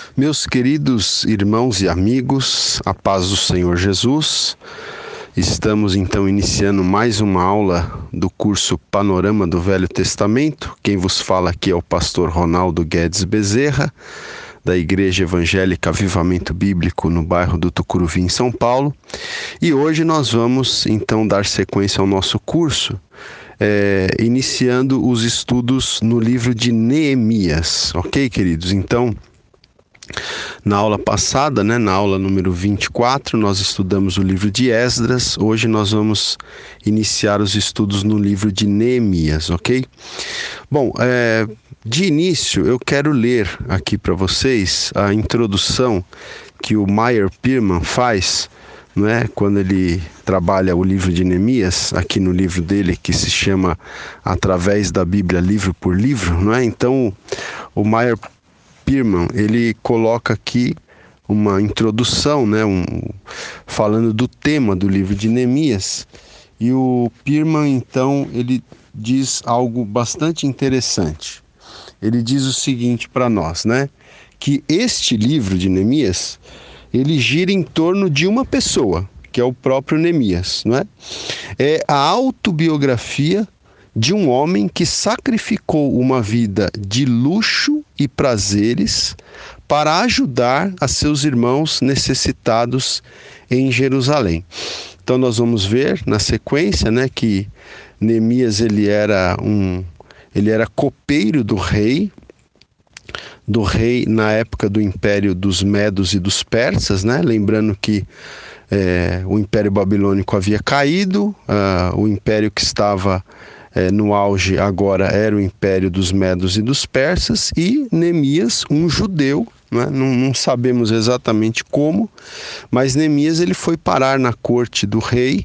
Meus queridos irmãos e amigos, a paz do Senhor Jesus, estamos então iniciando mais uma aula do curso Panorama do Velho Testamento. Quem vos fala aqui é o pastor Ronaldo Guedes Bezerra, da Igreja Evangélica Avivamento Bíblico no bairro do Tucuruvi, em São Paulo. E hoje nós vamos então dar sequência ao nosso curso, iniciando os estudos no livro de Neemias, ok, queridos? Então, na aula passada, na aula número 24, nós estudamos o livro de Esdras. Hoje nós vamos iniciar os estudos no livro de Neemias, ok? Bom, de início eu quero ler aqui para vocês a introdução que o Meyer Pearman faz, quando ele trabalha o livro de Neemias, aqui no livro dele que se chama Através da Bíblia, livro por livro, Então, o Meyer Pearman, ele coloca aqui uma introdução, falando do tema do livro de Neemias, e o Pearman, então, ele diz algo bastante interessante. Ele diz o seguinte para nós, que este livro de Neemias, ele gira em torno de uma pessoa, que é o próprio Neemias, É a autobiografia de um homem que sacrificou uma vida de luxo e prazeres para ajudar a seus irmãos necessitados em Jerusalém. Então nós vamos ver na sequência, que Neemias ele era copeiro do rei na época do Império dos Medos e dos Persas, Lembrando que o Império Babilônico havia caído, o império que estava no auge agora era o Império dos Medos e dos Persas, e Neemias, um judeu, não sabemos exatamente como, mas Neemias ele foi parar na corte do rei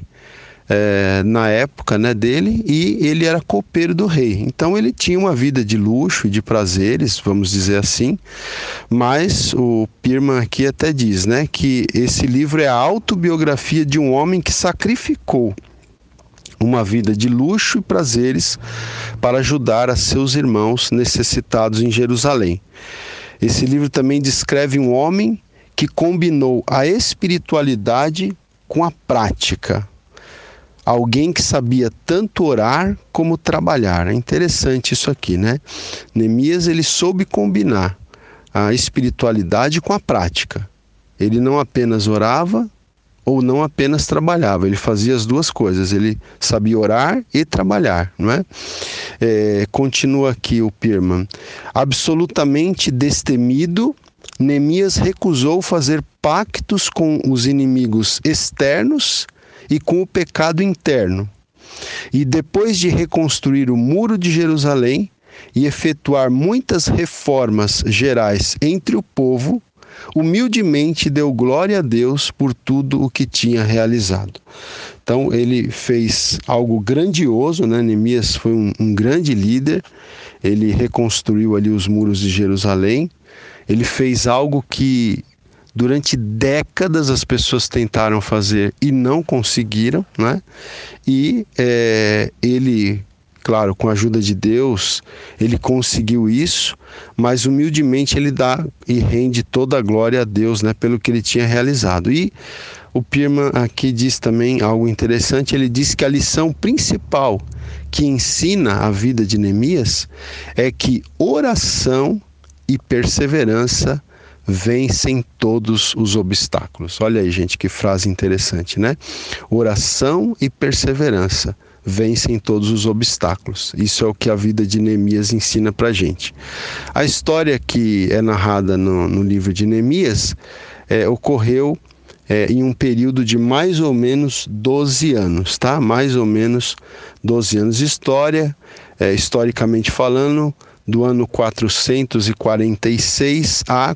na época dele, e ele era copeiro do rei. Então ele tinha uma vida de luxo e de prazeres, vamos dizer assim, mas o Pearman aqui até diz que esse livro é a autobiografia de um homem que sacrificou uma vida de luxo e prazeres para ajudar a seus irmãos necessitados em Jerusalém. Esse livro também descreve um homem que combinou a espiritualidade com a prática. Alguém que sabia tanto orar como trabalhar. É interessante isso aqui, Neemias, ele soube combinar a espiritualidade com a prática. Ele não apenas orava ou não apenas trabalhava, ele fazia as duas coisas, ele sabia orar e trabalhar, Continua aqui o Pearman. Absolutamente destemido, Neemias recusou fazer pactos com os inimigos externos e com o pecado interno. E depois de reconstruir o muro de Jerusalém e efetuar muitas reformas gerais entre o povo, humildemente deu glória a Deus por tudo o que tinha realizado. Então ele fez algo grandioso, Neemias foi um grande líder. Ele reconstruiu ali os muros de Jerusalém. Ele fez algo que durante décadas as pessoas tentaram fazer e não conseguiram, E ele, claro, com a ajuda de Deus, ele conseguiu isso, mas humildemente ele dá e rende toda a glória a Deus, pelo que ele tinha realizado. E o Pearman aqui diz também algo interessante. Ele diz que a lição principal que ensina a vida de Neemias é que oração e perseverança vencem todos os obstáculos. Olha aí, gente, que frase interessante, Oração e perseverança vencem todos os obstáculos. Isso é o que a vida de Neemias ensina pra gente. A história que é narrada no livro de Neemias ocorreu em um período de mais ou menos 12 anos, Mais ou menos 12 anos. Historicamente falando, do ano 446 a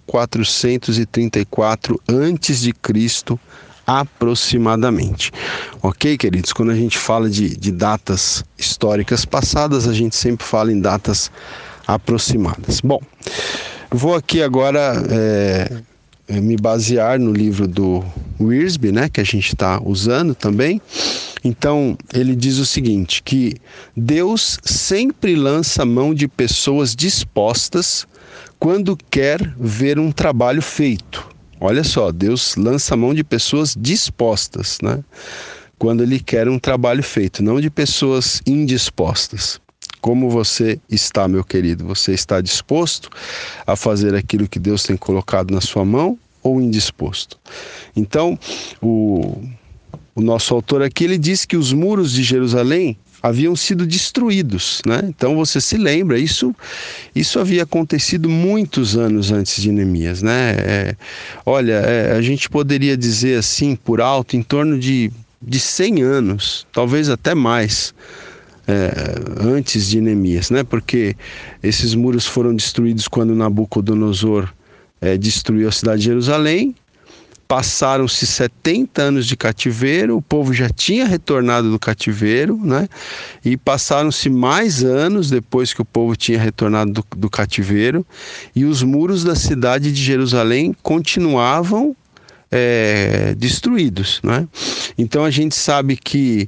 434 a.C., aproximadamente. Ok, queridos? Quando a gente fala de datas históricas passadas, a gente sempre fala em datas aproximadas. Bom, vou aqui agora me basear no livro do Wiersbe, que a gente está usando também. Então, ele diz o seguinte, que Deus sempre lança mão de pessoas dispostas quando quer ver um trabalho feito. Olha só, Deus lança a mão de pessoas dispostas, né? Quando Ele quer um trabalho feito, não de pessoas indispostas. Como você está, meu querido? Você está disposto a fazer aquilo que Deus tem colocado na sua mão ou indisposto? Então, o nosso autor aqui, ele diz que os muros de Jerusalém haviam sido destruídos, né? Então você se lembra, isso havia acontecido muitos anos antes de Neemias, né? A gente poderia dizer assim, por alto, em torno de 100 anos, talvez até mais, antes de Neemias, né? Porque esses muros foram destruídos quando Nabucodonosor destruiu a cidade de Jerusalém. Passaram-se 70 anos de cativeiro, o povo já tinha retornado do cativeiro, né? E passaram-se mais anos depois que o povo tinha retornado do cativeiro, e os muros da cidade de Jerusalém continuavam destruídos, né? Então a gente sabe que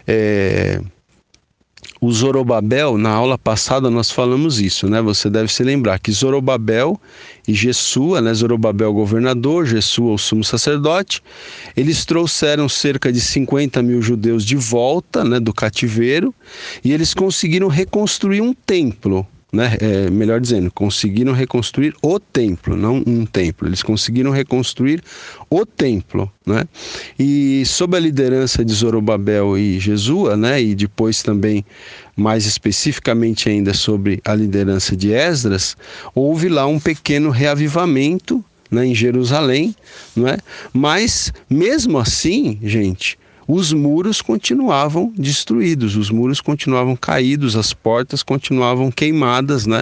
o Zorobabel, na aula passada nós falamos isso, né? Você deve se lembrar que Zorobabel e Jesua, né? Zorobabel governador, Jesua o sumo sacerdote, eles trouxeram cerca de 50 mil judeus de volta, né, do cativeiro, e eles conseguiram reconstruir um templo, né? Melhor dizendo, conseguiram reconstruir o templo, não um templo, eles conseguiram reconstruir o templo, né? E sob a liderança de Zorobabel e Jesua, né, e depois também mais especificamente ainda sobre a liderança de Esdras, houve lá um pequeno reavivamento, né, em Jerusalém, não é? Mas mesmo assim, gente, os muros continuavam destruídos, os muros continuavam caídos, as portas continuavam queimadas, né?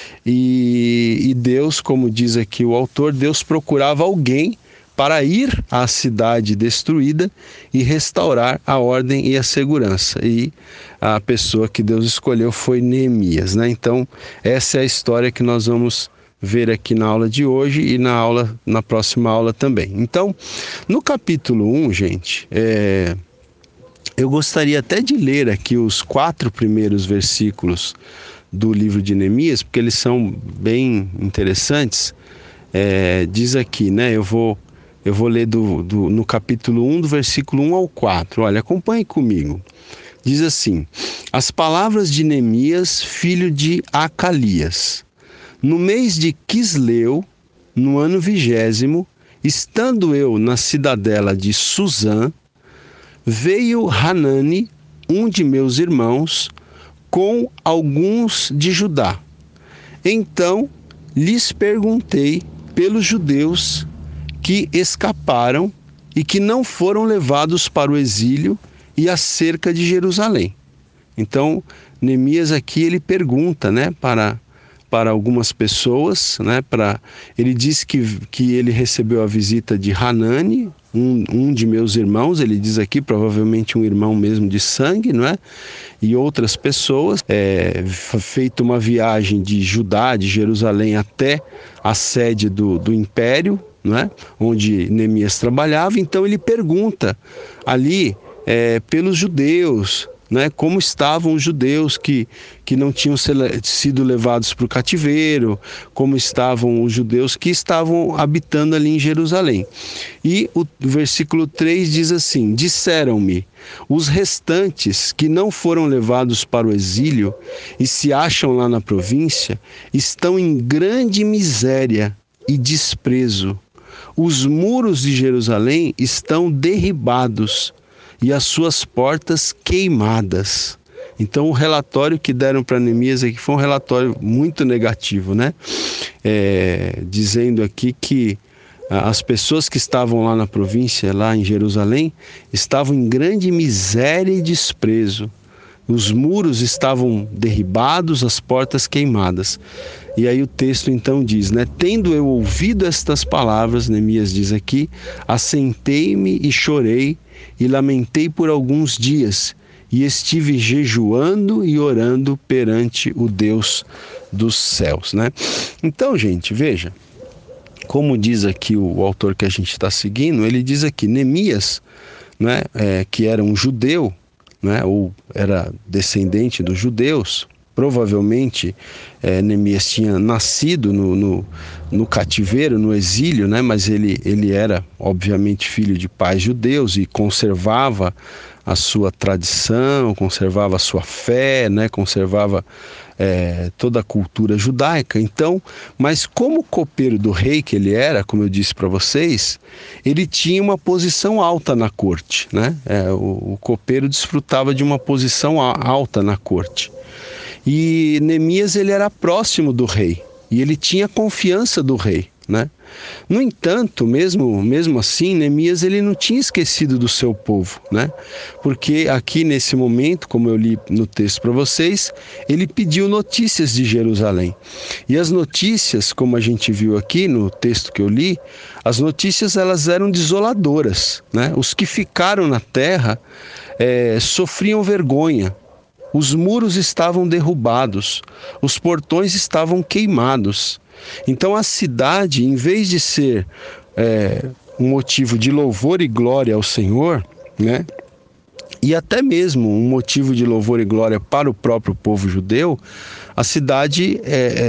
E Deus, como diz aqui o autor, Deus procurava alguém para ir à cidade destruída e restaurar a ordem e a segurança. E a pessoa que Deus escolheu foi Neemias, né? Então, essa é a história que nós vamos ver aqui na aula de hoje e na próxima aula também. Então, no capítulo 1, gente, eu gostaria até de ler aqui os 4 primeiros versículos do livro de Neemias, porque eles são bem interessantes. Diz aqui, né? Eu vou ler no capítulo 1, do versículo 1 ao 4. Olha, acompanhe comigo. Diz assim: as palavras de Neemias, filho de Acalias. No mês de Quisleu, no ano 20º, estando eu na cidadela de Suzã, veio Hanani, um de meus irmãos, com alguns de Judá. Então lhes perguntei pelos judeus que escaparam e que não foram levados para o exílio e acerca de Jerusalém. Então, Neemias aqui ele pergunta, né, para algumas pessoas, né, ele diz que ele recebeu a visita de Hanani, um de meus irmãos, ele diz aqui, provavelmente um irmão mesmo de sangue, não é? E outras pessoas, feito uma viagem de Judá, de Jerusalém até a sede do império, não é? Onde Neemias trabalhava. Então ele pergunta ali pelos judeus, né, como estavam os judeus que não tinham sido levados para o cativeiro, como estavam os judeus que estavam habitando ali em Jerusalém. E o versículo 3 diz assim: disseram-me, os restantes que não foram levados para o exílio e se acham lá na província, estão em grande miséria e desprezo. Os muros de Jerusalém estão derribados e as suas portas queimadas. Então o relatório que deram para Neemias aqui foi um relatório muito negativo, né? Dizendo aqui que as pessoas que estavam lá na província, lá em Jerusalém, estavam em grande miséria e desprezo. Os muros estavam derribados, as portas queimadas. E aí o texto então diz, né? Tendo eu ouvido estas palavras, Neemias diz aqui, assentei-me e chorei e lamentei por alguns dias, e estive jejuando e orando perante o Deus dos céus, né? Então, gente, veja, como diz aqui o autor que a gente está seguindo, ele diz aqui, Neemias, né, que era um judeu, né, ou era descendente dos judeus, provavelmente Neemias tinha nascido no cativeiro, no exílio, né? Mas ele era, obviamente, filho de pais judeus e conservava a sua tradição, conservava a sua fé, né? Conservava toda a cultura judaica. Então, mas como copeiro do rei que ele era, como eu disse para vocês, ele tinha uma posição alta na corte, né? O copeiro desfrutava de uma posição alta na corte. E Neemias, ele era próximo do rei e ele tinha confiança do rei, né? No entanto, mesmo assim, Neemias, ele não tinha esquecido do seu povo, né? Porque aqui nesse momento, como eu li no texto para vocês, ele pediu notícias de Jerusalém. E as notícias, como a gente viu aqui no texto que eu li, as notícias elas eram desoladoras, né? Os que ficaram na terra sofriam vergonha. Os muros estavam derrubados, os portões estavam queimados. Então a cidade, em vez de ser um motivo de louvor e glória ao Senhor, né, e até mesmo um motivo de louvor e glória para o próprio povo judeu, a cidade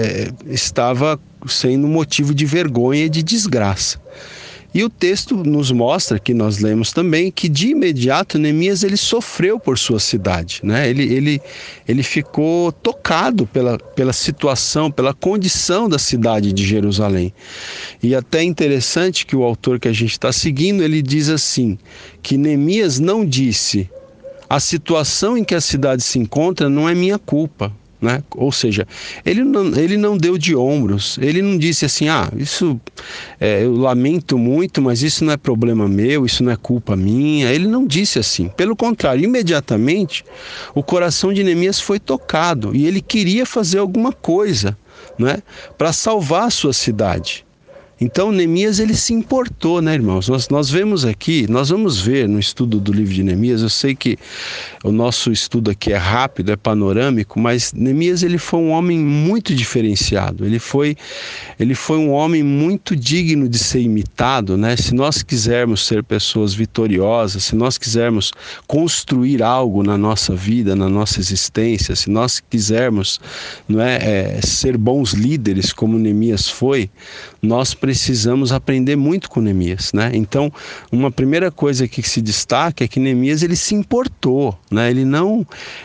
estava sendo motivo de vergonha e de desgraça. E o texto nos mostra, que nós lemos também, que de imediato Neemias ele sofreu por sua cidade, né? Ele ficou tocado pela situação, pela condição da cidade de Jerusalém. E até interessante que o autor que a gente está seguindo, ele diz assim, que Neemias não disse: a situação em que a cidade se encontra não é minha culpa. Né? Ou seja, ele não deu de ombros, ele não disse assim, isso eu lamento muito, mas isso não é problema meu, isso não é culpa minha. Ele não disse assim, pelo contrário, imediatamente o coração de Neemias foi tocado e ele queria fazer alguma coisa, né, para salvar a sua cidade. Então Neemias ele se importou, né, irmãos? Nós vemos aqui, nós vamos ver no estudo do livro de Neemias, eu sei que o nosso estudo aqui é rápido, é panorâmico, mas Neemias ele foi um homem muito diferenciado, ele foi um homem muito digno de ser imitado, né? Se nós quisermos ser pessoas vitoriosas, se nós quisermos construir algo na nossa vida, na nossa existência, se nós quisermos, não ser bons líderes como Neemias foi, nós precisamos aprender muito com Neemias, né? Então, uma primeira coisa que se destaca é que Neemias ele se importou, né? Ele não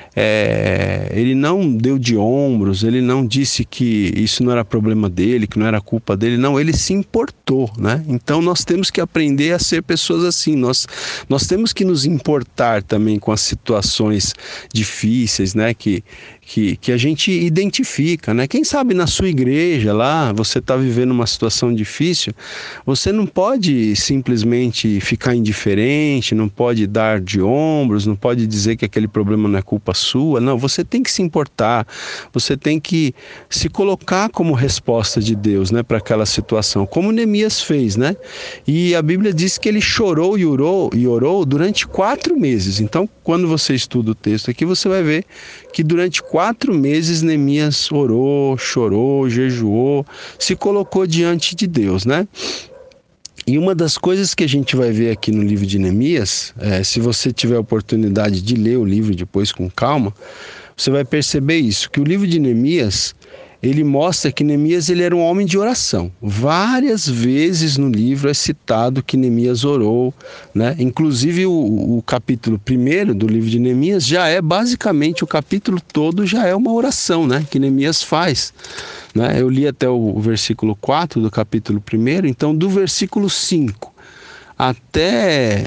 deu de ombros, ele não disse que isso não era problema dele, que não era culpa dele, não, ele se importou, né? Então nós temos que aprender a ser pessoas assim, nós temos que nos importar também com as situações difíceis, né? Que a gente identifica, né? Quem sabe na sua igreja lá, você está vivendo uma situação difícil, você não pode simplesmente ficar indiferente, não pode dar de ombros, não pode dizer que aquele problema não é culpa sua, não, você tem que se importar, você tem que se colocar como resposta de Deus, né, para aquela situação, como Neemias fez, né? E a Bíblia diz que ele chorou e orou durante 4 meses. Então, quando você estuda o texto aqui, você vai ver que durante 4 meses Neemias orou, chorou, jejuou, se colocou diante de Deus, né? E uma das coisas que a gente vai ver aqui no livro de Neemias, se você tiver a oportunidade de ler o livro depois com calma, você vai perceber isso, que o livro de Neemias, ele mostra que Neemias ele era um homem de oração. Várias vezes no livro é citado que Neemias orou, né? Inclusive o capítulo 1 do livro de Neemias já é basicamente, o capítulo todo já é uma oração, né, que Neemias faz. Eu li até o versículo 4 do capítulo 1, então do versículo 5 até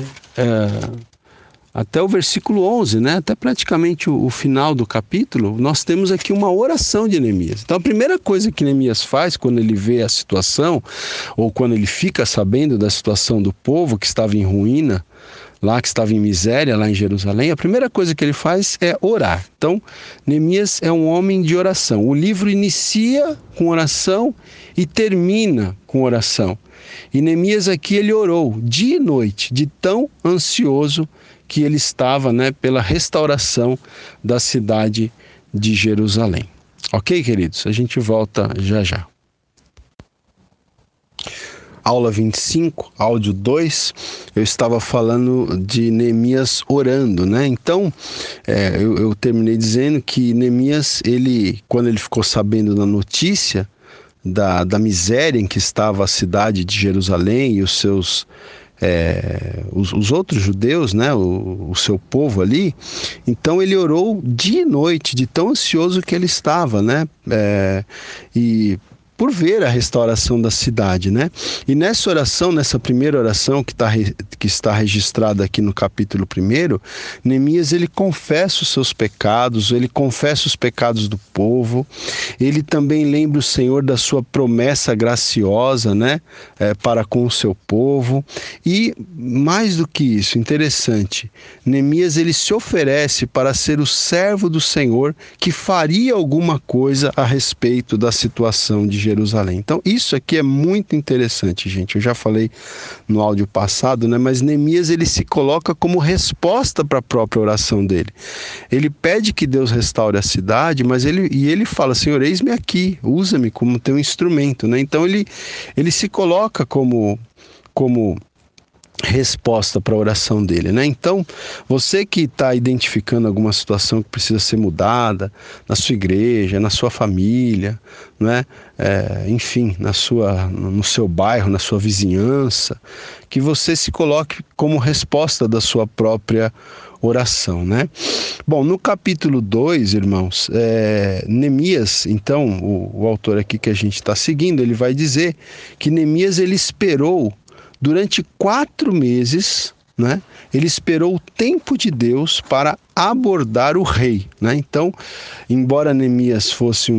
o versículo 11, né? Até praticamente o final do capítulo, nós temos aqui uma oração de Neemias. Então a primeira coisa que Neemias faz quando ele vê a situação, ou quando ele fica sabendo da situação do povo que estava em ruína, lá que estava em miséria, lá em Jerusalém, a primeira coisa que ele faz é orar. Então, Neemias é um homem de oração. O livro inicia com oração e termina com oração. E Neemias aqui, ele orou dia e noite, de tão ansioso que ele estava, né, pela restauração da cidade de Jerusalém. Ok, queridos? A gente volta já já. aula 25, áudio 2, eu estava falando de Neemias orando, né? Então, eu terminei dizendo que Neemias, quando ele ficou sabendo da notícia da miséria em que estava a cidade de Jerusalém e os seus os outros judeus, né, o seu povo ali, então ele orou dia e noite, de tão ansioso que ele estava, né, e por ver a restauração da cidade, né? E nessa oração, nessa primeira oração que está registrada aqui no capítulo 1, Neemias, ele confessa os seus pecados, ele confessa os pecados do povo, ele também lembra o Senhor da sua promessa graciosa, né? Para com o seu povo. E mais do que isso, interessante, Neemias, ele se oferece para ser o servo do Senhor que faria alguma coisa a respeito da situação de Jerusalém. Então, isso aqui é muito interessante, gente. Eu já falei no áudio passado, né? Mas Neemias, ele se coloca como resposta para a própria oração dele. Ele pede que Deus restaure a cidade, mas ele fala: Senhor, eis-me aqui, usa-me como teu instrumento, né? Então, ele se coloca como resposta para a oração dele, né? Então, você que está identificando alguma situação que precisa ser mudada na sua igreja, na sua família, né? Enfim, no seu bairro, na sua vizinhança, que você se coloque como resposta da sua própria oração, né? Bom, no capítulo 2, irmãos, Neemias, então, o autor aqui que a gente está seguindo, ele vai dizer que Neemias, ele esperou durante 4 meses, né? Ele esperou o tempo de Deus para abordar o rei, né? Então, embora Neemias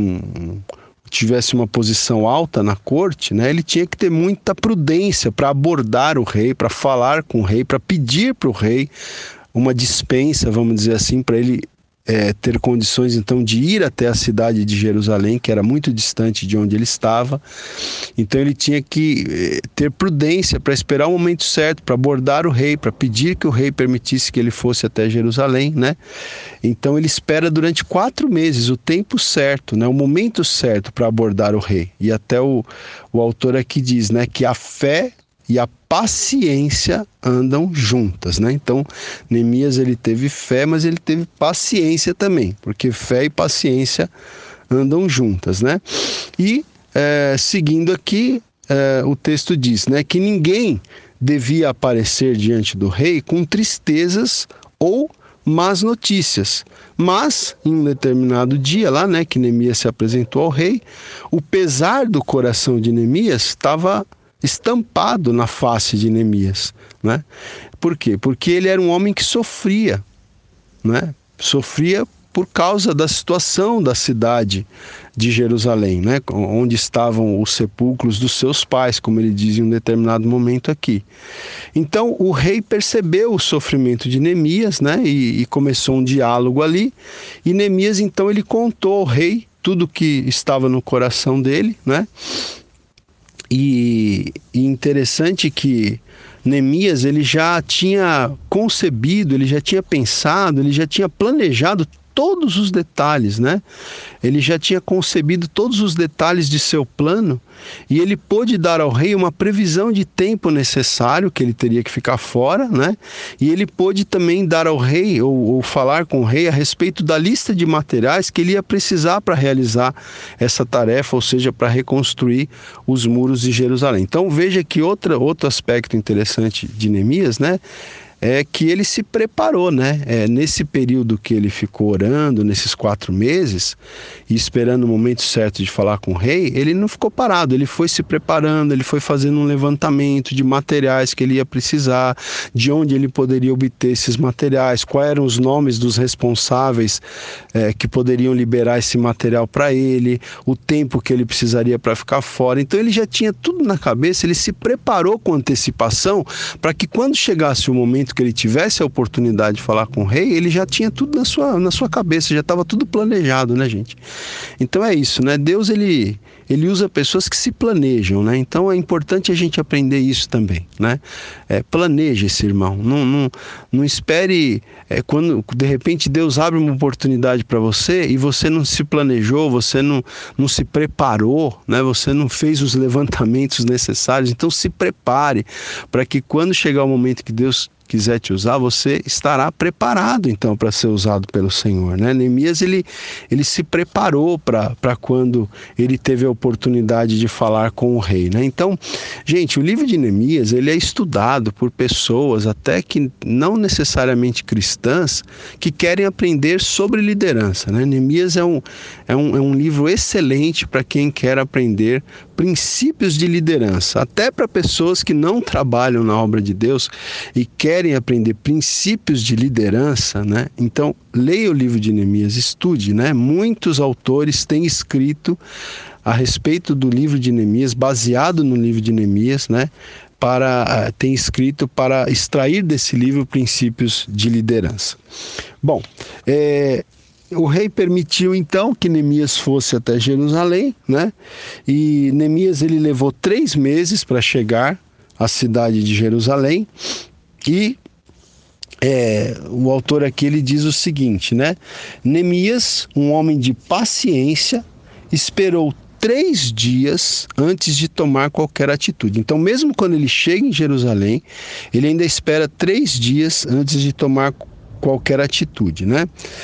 tivesse uma posição alta na corte, né? Ele tinha que ter muita prudência para abordar o rei, para falar com o rei, para pedir para o rei uma dispensa, vamos dizer assim, para ele ter condições então de ir até a cidade de Jerusalém, que era muito distante de onde ele estava. Então ele tinha que ter prudência para esperar o momento certo, para abordar o rei, para pedir que o rei permitisse que ele fosse até Jerusalém, né? Então ele espera durante 4 meses o tempo certo, né? O momento certo para abordar o rei. E até o autor aqui diz, né, que a fé e a paciência andam juntas, né? Então, Neemias, ele teve fé, mas ele teve paciência também, porque fé e paciência andam juntas, né? E, seguindo aqui, o texto diz, né, que ninguém devia aparecer diante do rei com tristezas ou más notícias. Mas, em um determinado dia lá, né, que Neemias se apresentou ao rei, o pesar do coração de Neemias estava estampado na face de Neemias, né? Por quê? Porque ele era um homem que sofria, né? Sofria por causa da situação da cidade de Jerusalém, né? Onde estavam os sepulcros dos seus pais, como ele diz em um determinado momento aqui. Então o rei percebeu o sofrimento de Neemias, né? E começou um diálogo ali, e Neemias então ele contou ao rei tudo que estava no coração dele, né? E interessante que Neemias, ele já tinha concebido, ele já tinha pensado, ele já tinha planejado todos os detalhes, né? Ele já tinha concebido todos os detalhes de seu plano, e ele pôde dar ao rei uma previsão de tempo necessário, que ele teria que ficar fora, né? E ele pôde também dar ao rei, ou falar com o rei a respeito da lista de materiais que ele ia precisar para realizar essa tarefa, ou seja, para reconstruir os muros de Jerusalém. Então veja que outro aspecto interessante de Neemias, né, é que ele se preparou, né? Nesse período que ele ficou orando, nesses 4 meses, e esperando o momento certo de falar com o rei, ele não ficou parado, ele foi se preparando, ele foi fazendo um levantamento de materiais que ele ia precisar, de onde ele poderia obter esses materiais, quais eram os nomes dos responsáveis que poderiam liberar esse material para ele, o tempo que ele precisaria para ficar fora. Então ele já tinha tudo na cabeça, ele se preparou com antecipação para que quando chegasse o momento momento que ele tivesse a oportunidade de falar com o rei, ele já tinha tudo na sua cabeça, já estava tudo planejado, né, gente? Então é isso, né? Deus, ele usa pessoas que se planejam, né? Então é importante a gente aprender isso também, né? Planeje-se, irmão. Não espere quando de repente Deus abre uma oportunidade para você e você não se planejou, você não se preparou, né? Você não fez os levantamentos necessários. Então se prepare para que quando chegar o momento que Deus quiser te usar, você estará preparado então para ser usado pelo Senhor, né? Neemias, ele se preparou para quando ele teve a oportunidade de falar com o rei, né? Então, gente, o livro de Neemias, ele é estudado por pessoas até que não necessariamente cristãs, que querem aprender sobre liderança, né? Neemias é um livro excelente para quem quer aprender princípios de liderança, até para pessoas que não trabalham na obra de Deus e querem aprender princípios de liderança, né? Então, leia o livro de Neemias, estude, né? Muitos autores têm escrito a respeito do livro de Neemias, baseado no livro de Neemias, né? Tem escrito para extrair desse livro princípios de liderança. Bom, o rei permitiu então que Neemias fosse até Jerusalém, né? E Neemias, ele levou 3 meses para chegar à cidade de Jerusalém. E o autor aqui, ele diz o seguinte, né? Neemias, um homem de paciência, esperou 3 dias antes de tomar qualquer atitude. Então, mesmo quando ele chega em Jerusalém, ele ainda espera 3 dias antes de tomar qualquer atitude, né?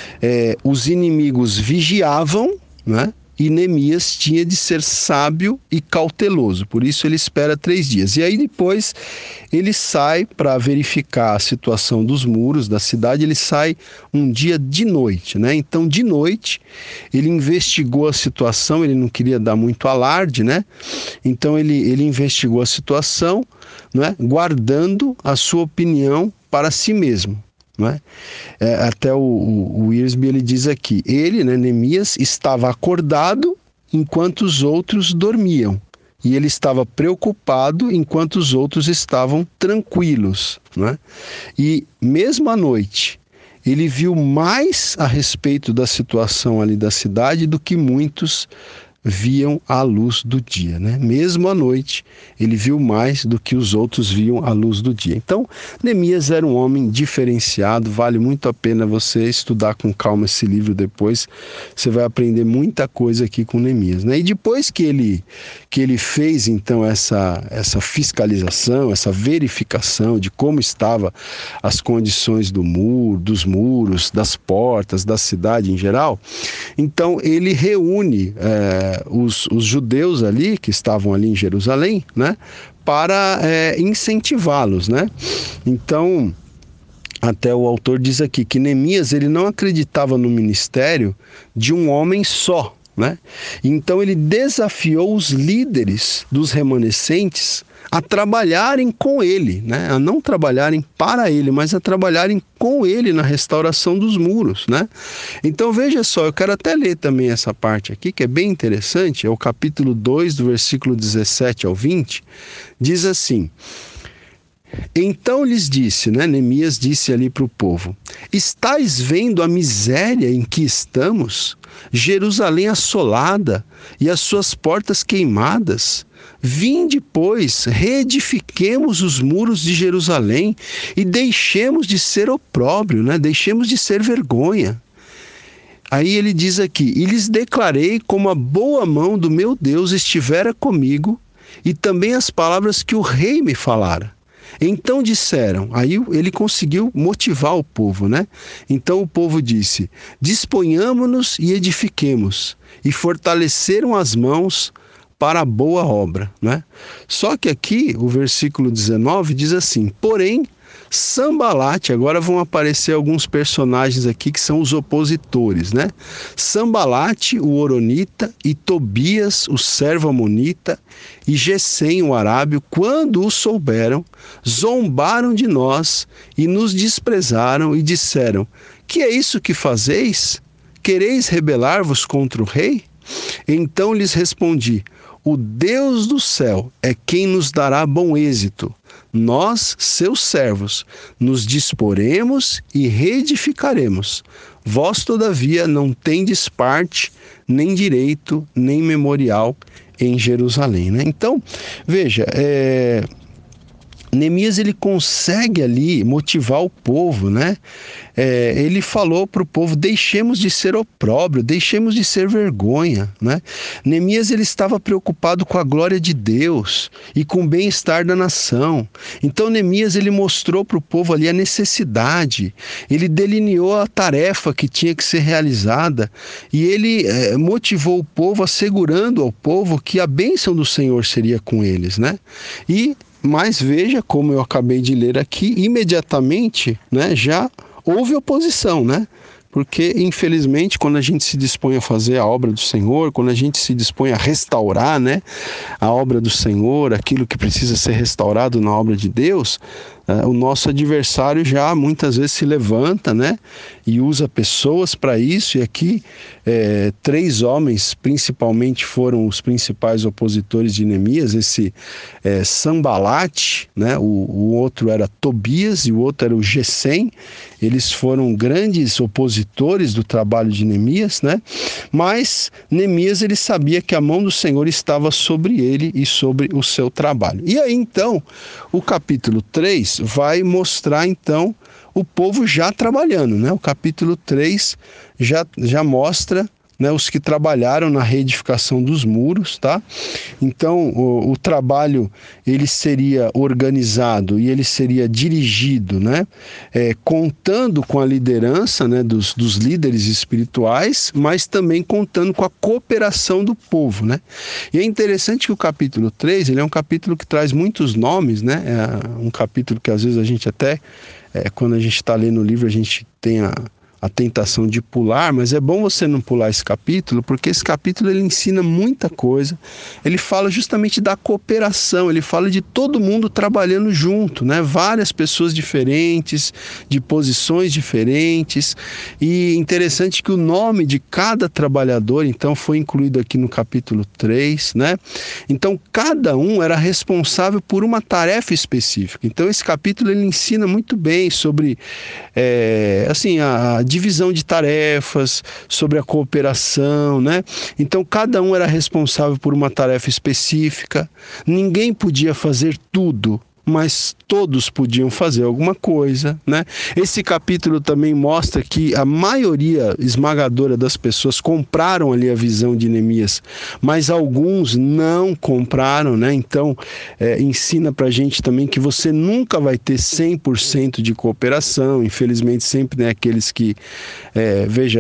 Os inimigos vigiavam, né? E Neemias tinha de ser sábio e cauteloso, por isso ele espera 3 dias. E aí depois ele sai para verificar a situação dos muros da cidade, ele sai um dia de noite, né? Então, de noite, ele investigou a situação, ele não queria dar muito alarde, né? Então ele investigou a situação, né? Guardando a sua opinião para si mesmo. Não é? Até o Wiersbe, ele diz aqui, ele, né, Neemias, estava acordado enquanto os outros dormiam, e ele estava preocupado enquanto os outros estavam tranquilos, não é? E mesmo à noite, ele viu mais a respeito da situação ali da cidade do que muitos viam à luz do dia, né? Mesmo à noite, ele viu mais do que os outros viam à luz do dia. Então, Neemias era um homem diferenciado, vale muito a pena você estudar com calma esse livro depois, você vai aprender muita coisa aqui com Neemias, né? E depois que ele fez, então, essa fiscalização, essa verificação de como estavam as condições dos muros, das portas, da cidade em geral, então ele reúne os judeus ali, que estavam ali em Jerusalém, né, para incentivá-los, né? Então, até o autor diz aqui que Neemias, ele não acreditava no ministério de um homem só, né? Então ele desafiou os líderes dos remanescentes a trabalharem com ele, né? A não trabalharem para ele, mas a trabalharem com ele na restauração dos muros, né? Então veja só, eu quero até ler também essa parte aqui, que é bem interessante, é o capítulo 2, do versículo 17 ao 20, diz assim: então lhes disse, né? Neemias disse ali para o povo: estais vendo a miséria em que estamos? Jerusalém assolada e as suas portas queimadas. Vinde, pois, reedifiquemos os muros de Jerusalém e deixemos de ser opróbrio, né? Deixemos de ser vergonha. Aí ele diz aqui: e lhes declarei como a boa mão do meu Deus estivera comigo, e também as palavras que o rei me falara. Então disseram, aí ele conseguiu motivar o povo, né? Então o povo disse: disponhamo-nos e edifiquemos, e fortaleceram as mãos para a boa obra, né? Só que aqui o versículo 19 diz assim: porém Sambalate, agora vão aparecer alguns personagens aqui que são os opositores, né? Sambalate, o horonita, e Tobias, o servo amonita, e Gesem, o arábio, quando o souberam, zombaram de nós e nos desprezaram e disseram: que é isso que fazeis? Quereis rebelar-vos contra o rei? Então lhes respondi: o Deus do céu é quem nos dará bom êxito. Nós, seus servos, nos disporemos e reedificaremos. Vós, todavia, não tendes parte, nem direito, nem memorial em Jerusalém. Né? Então, veja, Neemias ele consegue ali motivar o povo, né? Ele falou para o povo: deixemos de ser opróbrio, deixemos de ser vergonha, né? Neemias ele estava preocupado com a glória de Deus e com o bem-estar da nação. Então Neemias ele mostrou para o povo ali a necessidade, ele delineou a tarefa que tinha que ser realizada e ele motivou o povo, assegurando ao povo que a bênção do Senhor seria com eles, né? Mas veja, como eu acabei de ler aqui, imediatamente, né, já houve oposição, né? Porque, infelizmente, quando a gente se dispõe a fazer a obra do Senhor, quando a gente se dispõe a restaurar, né, a obra do Senhor, aquilo que precisa ser restaurado na obra de Deus, o nosso adversário já muitas vezes se levanta, né, e usa pessoas para isso. E aqui 3 homens principalmente foram os principais opositores de Neemias. Esse Sanbalate, né, o outro era Tobias e o outro era o Gesem. Eles foram grandes opositores do trabalho de Neemias, né? Mas Neemias ele sabia que a mão do Senhor estava sobre ele e sobre o seu trabalho. E aí então o capítulo 3 vai mostrar então o povo já trabalhando, né? O capítulo 3 já mostra, né, os que trabalharam na reedificação dos muros, tá? Então o trabalho ele seria organizado e ele seria dirigido, né, contando com a liderança, né, dos líderes espirituais, mas também contando com a cooperação do povo, né? E é interessante que o capítulo 3 ele é um capítulo que traz muitos nomes, né? É um capítulo que às vezes a gente até, quando a gente está lendo o livro, a gente tem a tentação de pular, mas é bom você não pular esse capítulo, porque esse capítulo ele ensina muita coisa. Ele fala justamente da cooperação, ele fala de todo mundo trabalhando junto, né? Várias pessoas diferentes, de posições diferentes, e interessante que o nome de cada trabalhador, então, foi incluído aqui no capítulo 3, né? Então, cada um era responsável por uma tarefa específica. Então, esse capítulo ele ensina muito bem sobre, assim, a divisão de tarefas, sobre a cooperação, né? Então cada um era responsável por uma tarefa específica. Ninguém podia fazer tudo, mas todos podiam fazer alguma coisa, né? Esse capítulo também mostra que a maioria esmagadora das pessoas compraram ali a visão de Neemias, mas alguns não compraram, né? Então, ensina pra gente também que você nunca vai ter 100% de cooperação. Infelizmente, sempre, né, aqueles que, veja,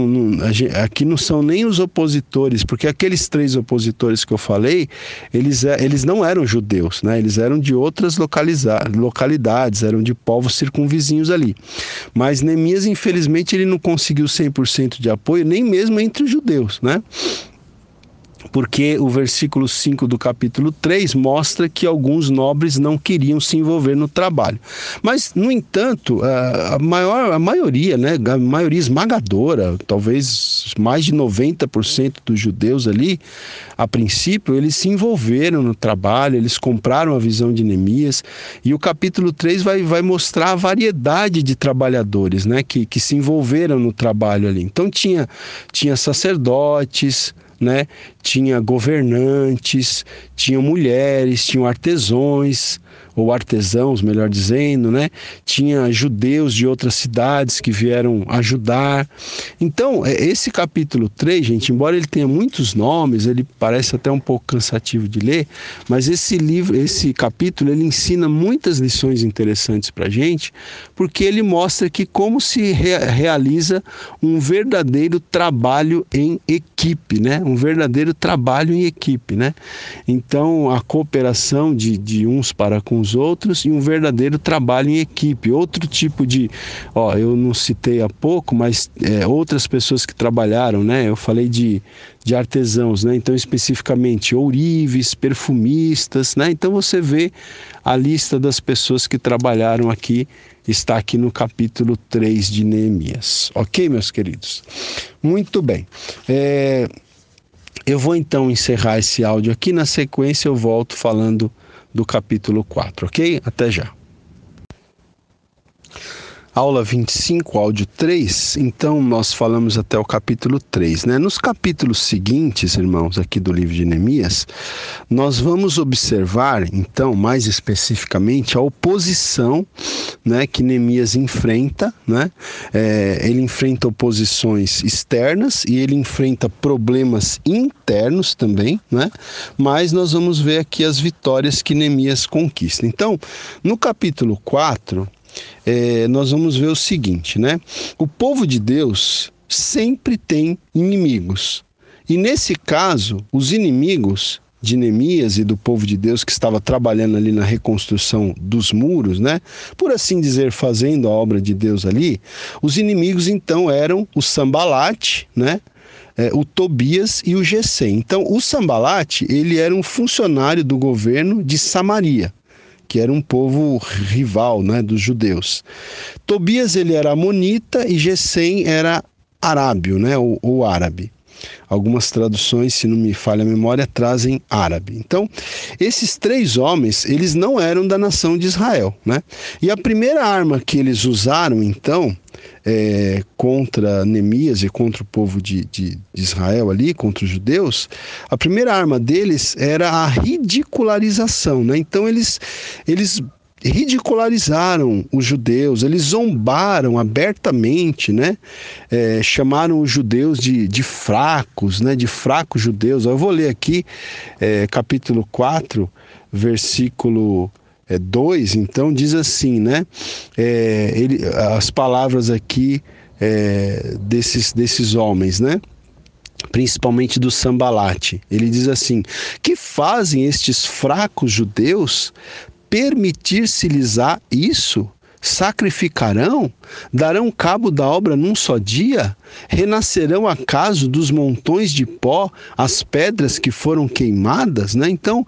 aqui não são nem os opositores, porque aqueles 3 opositores que eu falei, eles não eram judeus, né? Eles eram de outras localidades, eram de povos circunvizinhos ali. Mas Neemias, infelizmente, ele não conseguiu 100% de apoio, nem mesmo entre os judeus, né? Porque o versículo 5 do capítulo 3 mostra que alguns nobres não queriam se envolver no trabalho. Mas, no entanto, a maioria, né, a maioria esmagadora, talvez mais de 90% dos judeus ali, a princípio, eles se envolveram no trabalho, eles compraram a visão de Neemias, e o capítulo 3 vai mostrar a variedade de trabalhadores, né, que se envolveram no trabalho ali. Então tinha sacerdotes, né? Tinha governantes, tinham mulheres, tinham artesãos, ou artesãos, melhor dizendo, né? Tinha judeus de outras cidades que vieram ajudar. Então, esse capítulo 3, gente, embora ele tenha muitos nomes, ele parece até um pouco cansativo de ler, mas esse capítulo, ele ensina muitas lições interessantes para a gente, porque ele mostra que como se realiza um verdadeiro trabalho em equipe, né? Um verdadeiro trabalho em equipe, né? Então, a cooperação de uns para com os outros e um verdadeiro trabalho em equipe. Outro tipo de, eu não citei há pouco, mas outras pessoas que trabalharam, né? Eu falei de artesãos, né? Então, especificamente, ourives, perfumistas, né? Então, você vê a lista das pessoas que trabalharam aqui, está aqui no capítulo 3 de Neemias. Ok, meus queridos? Muito bem. Eu vou então encerrar esse áudio aqui, na sequência eu volto falando do capítulo 4, ok? Até já. Aula 25, áudio 3, então nós falamos até o capítulo 3, né? Nos capítulos seguintes, irmãos, aqui do livro de Neemias, nós vamos observar, então, mais especificamente, a oposição, né, que Neemias enfrenta, né? Ele enfrenta oposições externas e ele enfrenta problemas internos também, né? Mas nós vamos ver aqui as vitórias que Neemias conquista. Então, no capítulo 4, nós vamos ver o seguinte, né? O povo de Deus sempre tem inimigos. E nesse caso, os inimigos de Neemias e do povo de Deus que estava trabalhando ali na reconstrução dos muros, né? Por assim dizer, fazendo a obra de Deus ali, os inimigos então eram o Sambalate, né? O Tobias e o Gesem. Então, o Sambalate, ele era um funcionário do governo de Samaria, que era um povo rival, né, dos judeus. Tobias, ele era amonita e Gesem era arábio, né, ou árabe. Algumas traduções, se não me falha a memória, trazem árabe. Então, esses três homens, eles não eram da nação de Israel, né? E a primeira arma que eles usaram, então, contra Neemias e contra o povo de Israel ali, contra os judeus, a primeira arma deles era a ridicularização, né? Então, eles ridicularizaram os judeus, eles zombaram abertamente, né? Chamaram os judeus de fracos, né? De fracos judeus. Eu vou ler aqui capítulo 4, versículo 2, então diz assim, né? As palavras aqui desses homens, né? Principalmente do Sambalate. Ele diz assim: que fazem estes fracos judeus permitir-se-lhes-á isso? Sacrificarão? Darão cabo da obra num só dia? Renascerão acaso dos montões de pó as pedras que foram queimadas? Né? Então,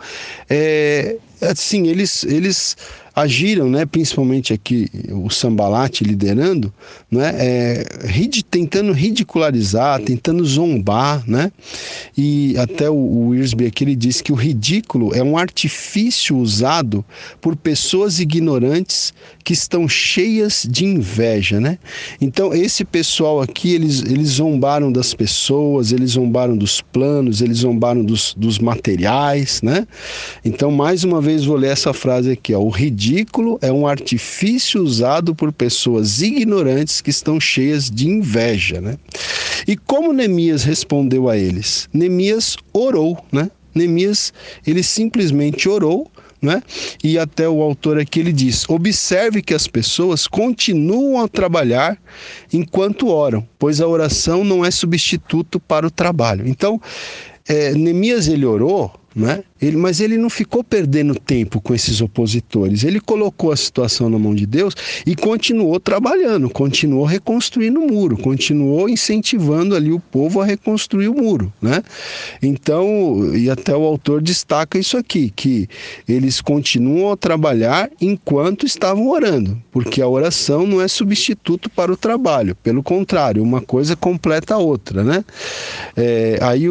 assim, eles agiram, né, principalmente aqui o Sambalate liderando, né, tentando ridicularizar, tentando zombar, né, e até o Wiersbe aqui ele diz que o ridículo é um artifício usado por pessoas ignorantes que estão cheias de inveja, né. Então esse pessoal aqui, eles zombaram das pessoas, eles zombaram dos planos, eles zombaram dos materiais, né. Então mais uma vez vou ler essa frase aqui, ó: o ridículo é um artifício usado por pessoas ignorantes que estão cheias de inveja, né? E como Neemias respondeu a eles? Neemias orou, né? Neemias, ele simplesmente orou, né? E até o autor aqui ele diz: observe que as pessoas continuam a trabalhar enquanto oram, pois a oração não é substituto para o trabalho. Então, Neemias, ele orou, né? Mas ele não ficou perdendo tempo com esses opositores. Ele colocou a situação na mão de Deus e continuou trabalhando, continuou reconstruindo o muro, continuou incentivando ali o povo a reconstruir o muro, né? Então, e até o autor destaca isso aqui, que eles continuam a trabalhar enquanto estavam orando, porque a oração não é substituto para o trabalho, pelo contrário, uma coisa completa a outra, né? Aí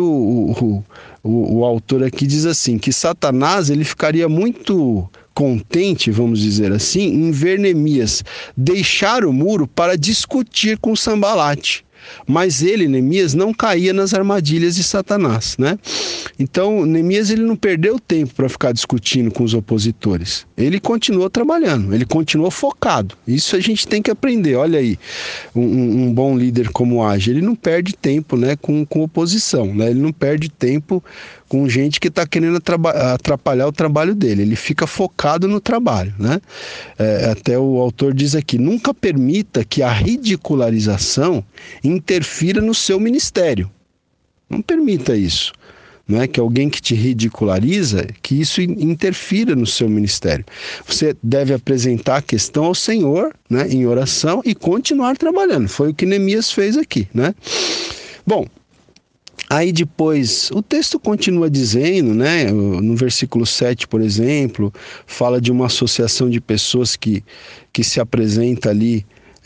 o autor aqui diz assim, que Satanás, ele ficaria muito contente, vamos dizer assim, em ver Neemias deixar o muro para discutir com Sambalate. Mas ele, Neemias, não caía nas armadilhas de Satanás, né? Então, Neemias, ele não perdeu tempo para ficar discutindo com os opositores. Ele continuou trabalhando, ele continuou focado. Isso a gente tem que aprender. Olha aí, um bom líder como age, ele não perde tempo, né, com oposição, né? Ele não perde tempo com gente que está querendo atrapalhar o trabalho dele. Ele fica focado no trabalho, né? Até o autor diz aqui: nunca permita que a ridicularização interfira no seu ministério. Não permita isso, não é? Que alguém que te ridiculariza, que isso interfira no seu ministério. Você deve apresentar a questão ao Senhor, né, em oração, e continuar trabalhando. Foi o que Neemias fez aqui, né? Bom, aí depois, o texto continua dizendo, né, no versículo 7, por exemplo, fala de uma associação de pessoas que se apresenta ali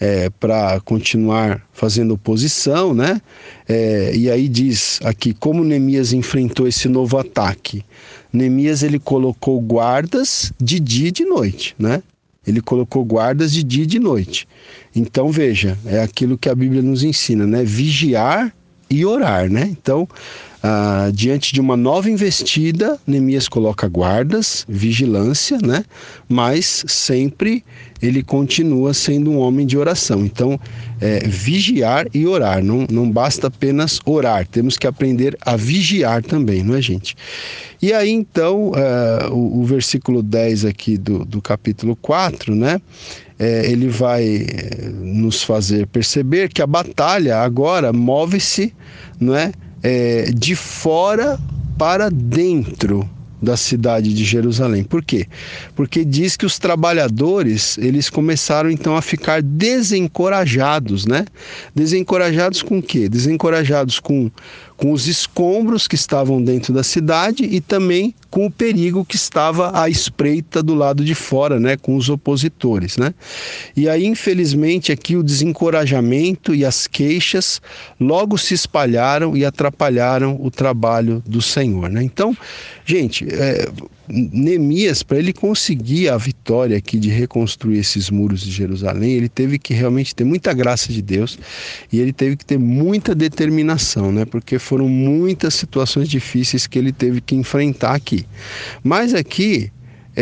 para continuar fazendo oposição, né? E aí diz aqui como Neemias enfrentou esse novo ataque. Neemias, ele colocou guardas de dia e de noite, né? Ele colocou guardas de dia e de noite. Então veja, é aquilo que a Bíblia nos ensina, né? Vigiar e orar, né? Então, diante de uma nova investida, Neemias coloca guardas, vigilância, né? Mas sempre ele continua sendo um homem de oração. Então, vigiar e orar, não basta apenas orar, temos que aprender a vigiar também, não é, gente? E aí, então, o versículo 10 aqui do capítulo 4, né? Ele vai nos fazer perceber que a batalha agora move-se, não é? De fora para dentro da cidade de Jerusalém. Por quê? Porque diz que os trabalhadores, eles começaram então a ficar desencorajados, né? Desencorajados com o quê? Desencorajados com os escombros que estavam dentro da cidade e também com o perigo que estava à espreita do lado de fora, né? Com os opositores, né? E aí, infelizmente, aqui o desencorajamento e as queixas logo se espalharam e atrapalharam o trabalho do Senhor, né? Então, gente, Neemias, para ele conseguir a vitória aqui de reconstruir esses muros de Jerusalém, ele teve que realmente ter muita graça de Deus e ele teve que ter muita determinação, né? Porque foram muitas situações difíceis que ele teve que enfrentar aqui. Mas aqui,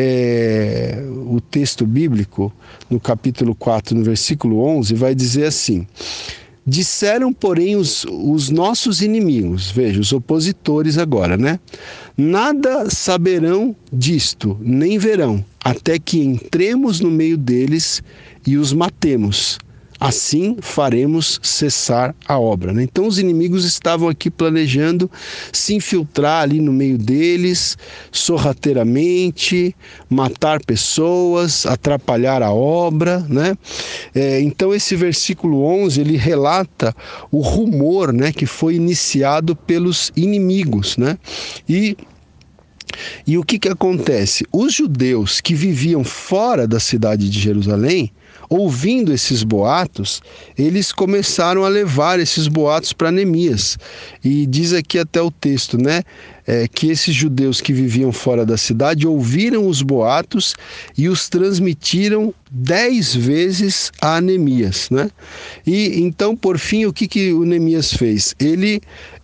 o texto bíblico, no capítulo 4, no versículo 11, vai dizer assim: disseram, porém, os nossos inimigos, veja, os opositores agora, né? Nada saberão disto, nem verão, até que entremos no meio deles e os matemos. Assim faremos cessar a obra, né? Então os inimigos estavam aqui planejando se infiltrar ali no meio deles, sorrateiramente, matar pessoas, atrapalhar a obra, né? Então esse versículo 11, ele relata o rumor, né, que foi iniciado pelos inimigos, né? E o que acontece? Os judeus que viviam fora da cidade de Jerusalém, ouvindo esses boatos, eles começaram a levar esses boatos para Neemias. E diz aqui até o texto, né? Que esses judeus que viviam fora da cidade ouviram os boatos e os transmitiram 10 vezes a Neemias, né? E então, por fim, o que o Neemias fez? Ele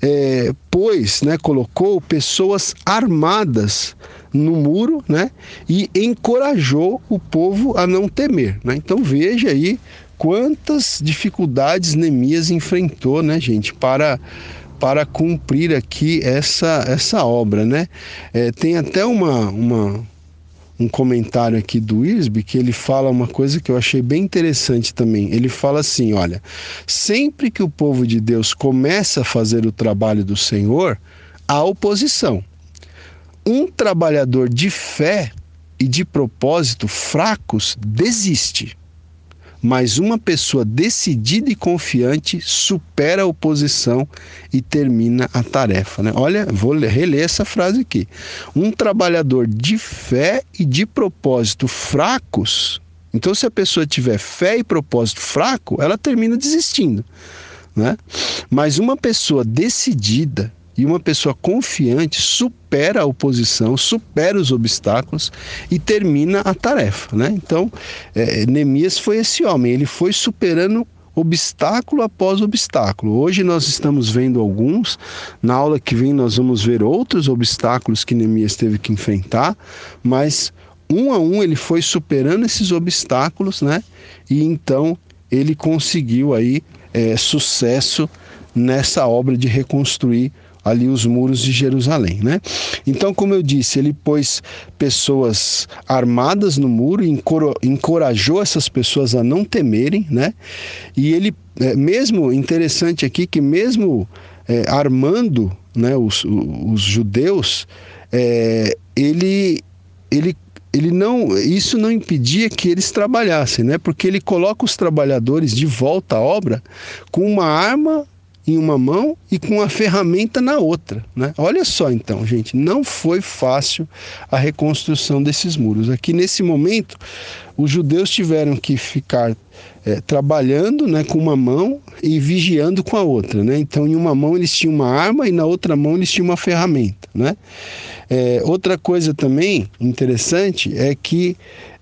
colocou pessoas armadas no muro, né? E encorajou o povo a não temer, né? Então veja aí quantas dificuldades Neemias enfrentou, né, gente, para cumprir aqui essa obra, né? Tem até um comentário aqui do Wiersbe que ele fala uma coisa que eu achei bem interessante também. Ele fala assim, olha, sempre que o povo de Deus começa a fazer o trabalho do Senhor, há oposição. Um trabalhador de fé e de propósito fracos desiste, mas uma pessoa decidida e confiante supera a oposição e termina a tarefa, né? Olha, vou reler essa frase aqui. Um trabalhador de fé e de propósito fracos, então se a pessoa tiver fé e propósito fraco, ela termina desistindo, né? Mas uma pessoa decidida e uma pessoa confiante supera a oposição, supera os obstáculos e termina a tarefa, né? Então, Neemias foi esse homem, ele foi superando obstáculo após obstáculo. Hoje nós estamos vendo alguns, na aula que vem nós vamos ver outros obstáculos que Neemias teve que enfrentar, mas um a um ele foi superando esses obstáculos, né? E então ele conseguiu aí sucesso nessa obra de reconstruir ali os muros de Jerusalém, né? Então, como eu disse, ele pôs pessoas armadas no muro e encorajou essas pessoas a não temerem, né? E ele, mesmo interessante aqui, que mesmo armando, né, os judeus, isso não impedia que eles trabalhassem, né? Porque ele coloca os trabalhadores de volta à obra com uma arma em uma mão e com a ferramenta na outra, né? Olha só então, gente, não foi fácil a reconstrução desses muros. Aqui nesse momento, os judeus tiveram que ficar trabalhando, né, com uma mão e vigiando com a outra, né? Então, em uma mão eles tinham uma arma e na outra mão eles tinham uma ferramenta, né? Outra coisa também interessante é que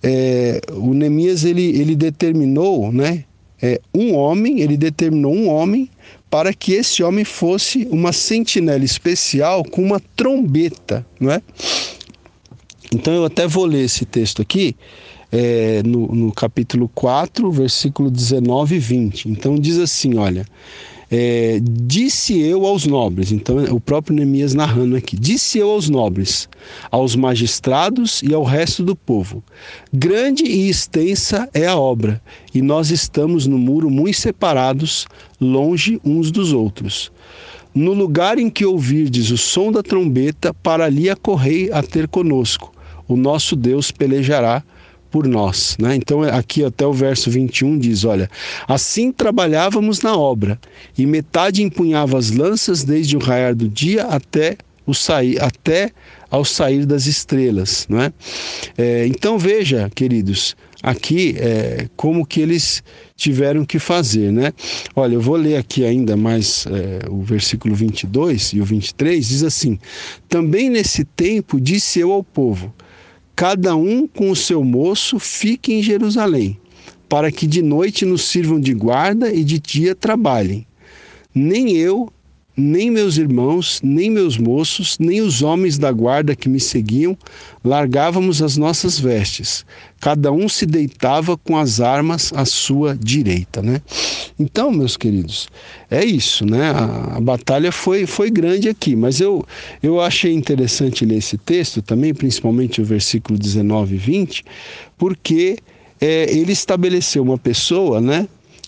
o Neemias ele determinou, né, ele determinou um homem para que esse homem fosse uma sentinela especial com uma trombeta, não é? Então eu até vou ler esse texto aqui, no capítulo 4, versículo 19 e 20. Então diz assim, olha, disse eu aos nobres, então o próprio Neemias narrando aqui, disse eu aos nobres, aos magistrados e ao resto do povo, grande e extensa é a obra, e nós estamos no muro muito separados, longe uns dos outros. No lugar em que ouvirdes o som da trombeta, para ali acorrei a ter conosco, o nosso Deus pelejará por nós, né? Então aqui até o verso 21 diz, olha, assim trabalhávamos na obra, e metade empunhava as lanças desde o raiar do dia até ao sair das estrelas, não é? Então veja, queridos, aqui como que eles tiveram que fazer, né? Olha, eu vou ler aqui ainda mais o versículo 22 e o 23, diz assim, também nesse tempo disse eu ao povo, cada um com o seu moço fique em Jerusalém, para que de noite nos sirvam de guarda e de dia trabalhem. Nem eu, nem meus irmãos, nem meus moços, nem os homens da guarda que me seguiam, largávamos as nossas vestes. Cada um se deitava com as armas à sua direita, né? Então, meus queridos, é isso, né? A batalha foi grande aqui, mas eu achei interessante ler esse texto também, principalmente o versículo 19 e 20, porque ele estabeleceu uma pessoa, né?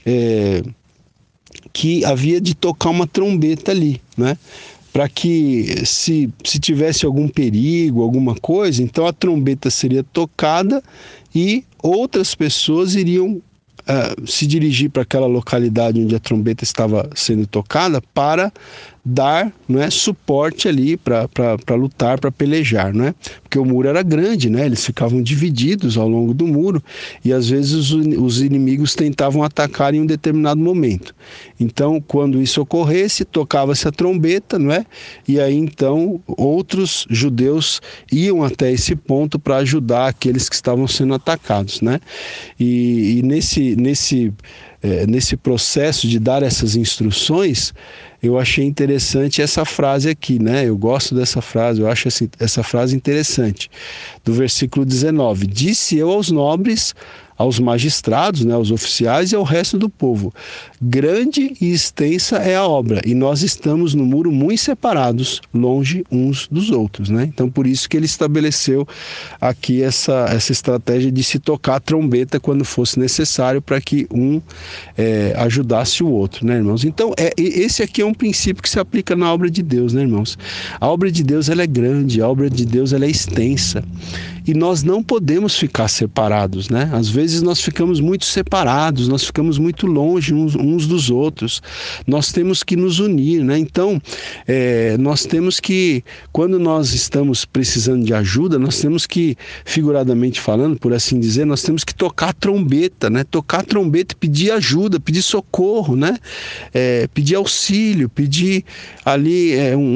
Que havia de tocar uma trombeta ali, né? Para que se tivesse algum perigo, alguma coisa, então a trombeta seria tocada e outras pessoas iriam se dirigir para aquela localidade onde a trombeta estava sendo tocada para dar, né, suporte ali para lutar, para pelejar, né? Porque o muro era grande, né? Eles ficavam divididos ao longo do muro e às vezes os inimigos tentavam atacar em um determinado momento. Então, quando isso ocorresse, tocava-se a trombeta, não é? E aí então outros judeus iam até esse ponto para ajudar aqueles que estavam sendo atacados, né? E nesse processo de dar essas instruções, eu achei interessante essa frase aqui, né? Eu gosto dessa frase, eu acho essa frase interessante. Do versículo 19, disse eu aos nobres, aos magistrados, né, aos oficiais e ao resto do povo, grande e extensa é a obra, e nós estamos no muro muito separados, longe uns dos outros, né? Então por isso que ele estabeleceu aqui essa estratégia de se tocar a trombeta quando fosse necessário para que um ajudasse o outro, né, irmãos? Então esse aqui é um princípio que se aplica na obra de Deus, né, irmãos? A obra de Deus ela é grande, a obra de Deus ela é extensa, e nós não podemos ficar separados, né? Às vezes nós ficamos muito separados, nós ficamos muito longe uns dos outros. Nós temos que nos unir, né? Então, nós temos que, quando nós estamos precisando de ajuda, nós temos que, figuradamente falando, por assim dizer, nós temos que tocar a trombeta, né? Tocar a trombeta e pedir ajuda, pedir socorro, né? Pedir auxílio, pedir ali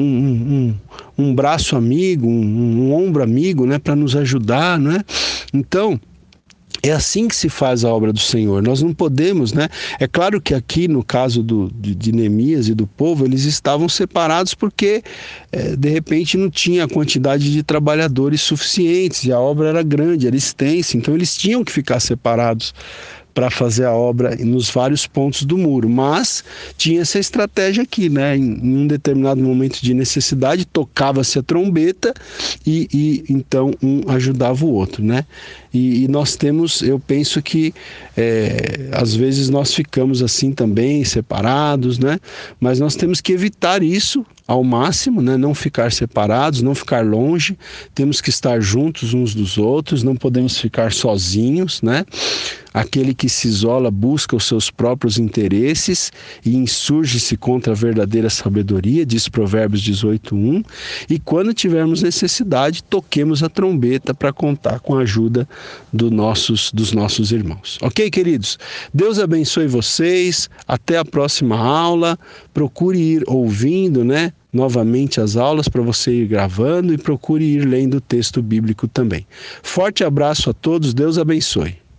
um braço amigo, um ombro amigo, né, para nos ajudar, né? Então, é assim que se faz a obra do Senhor. Nós não podemos, né? É claro que aqui no caso de Neemias e do povo, eles estavam separados porque de repente não tinha a quantidade de trabalhadores suficientes e a obra era grande, era extensa, então eles tinham que ficar separados para fazer a obra nos vários pontos do muro, mas tinha essa estratégia aqui, né? Em um determinado momento de necessidade, tocava-se a trombeta e então um ajudava o outro, né? E nós temos, eu penso que às vezes nós ficamos assim também, separados, né? Mas nós temos que evitar isso ao máximo, né? Não ficar separados, não ficar longe, temos que estar juntos uns dos outros, não podemos ficar sozinhos, né? Aquele que se isola busca os seus próprios interesses e insurge-se contra a verdadeira sabedoria, diz Provérbios 18:1. E quando tivermos necessidade, toquemos a trombeta para contar com a ajuda dos nossos irmãos. Ok, queridos? Deus abençoe vocês. Até a próxima aula. Procure ir ouvindo, novamente as aulas para você ir gravando e procure ir lendo o texto bíblico também. Forte abraço a todos. Deus abençoe.